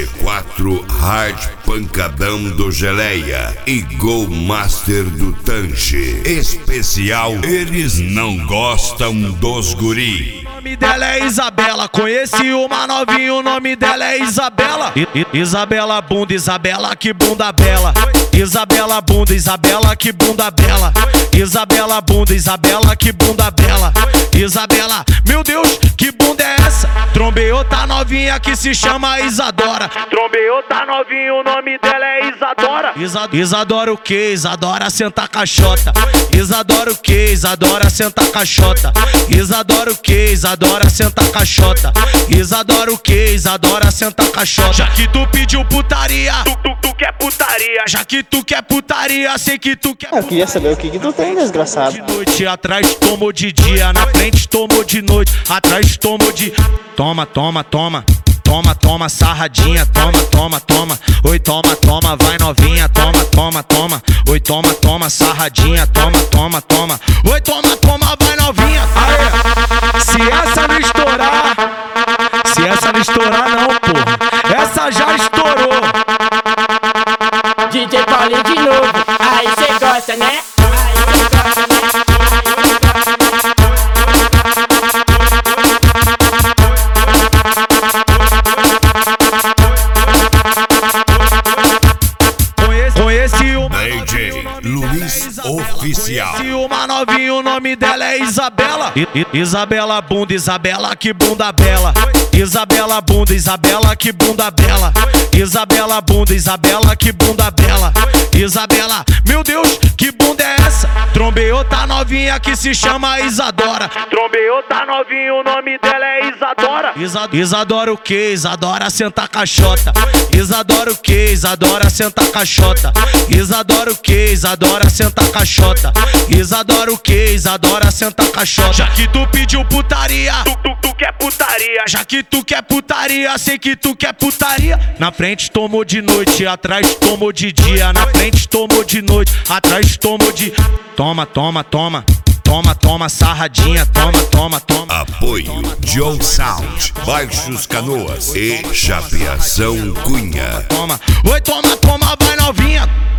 G4 Hard Pancadão do Geleia e Go Master do Tange. Especial, eles não gostam dos guri. O nome dela é Isabela, conheci uma novinha, o nome dela é Isabela. Isabela bunda, Isabela que bunda bela. Isabela bunda, Isabela que bunda bela. Isabela bunda, Isabela que bunda bela. Isabela, meu Deus, que bunda é essa? Trombei outra novinha que se chama Isadora. Trombei outra novinha, o nome dela é Isadora. Isadora o que? Isadora senta caixota. Isadora o que? Isadora senta caixota. Isadora o que? Isadora senta caixota. Isadora o que? Isadora senta caixota. Já que tu pediu putaria, tu quer putaria. Já que tu quer putaria, sei que tu quer. Eu queria saber o que tu tem, desgraçado. De noite atrás tomou de dia, na frente tomou de noite, atrás tomou de. Toma, toma, toma. Toma, toma, sarradinha, toma, toma, toma. Oi, toma, toma, vai novinha, toma, toma, toma. Oi, toma, toma, sarradinha, toma, toma, toma. Oi, toma, toma, vai novinha. Aê, se essa não estourar, se essa não estourar não, porra, essa já estourou. DJ Paulinho de novo, aí cê gosta, né? Conheci uma DJ Luiz Oficial. Conheci uma novinha, o nome dela é Isabela. Isabela bunda, Isabela que bunda bela. Isabela bunda, Isabela que bunda bela. Isabela bunda, Isabela que bunda bela. Isabela, meu Deus, que bunda é essa? Trombei outra novinha que se chama Isadora. Trombei outra novinha, o nome dela é Isadora. Isadora o que? Isadora senta caixota. Isadora o que? Isadora senta caixota. Isadora o que? Isadora senta caixota. Isadora o que? Isadora senta caixota. Já que tu pediu putaria, tu quer putaria. Já que tu quer putaria, sei que tu quer putaria. Na frente tomou de noite, atrás tomou de dia. Na frente tomou de noite, atrás tomou de. Toma, toma, toma. Toma, toma, sarradinha, toma, toma, toma. Apoio John Sound, Baixos Canoas e Chapeação Cunha. Toma, oi, toma, toma, vai novinha.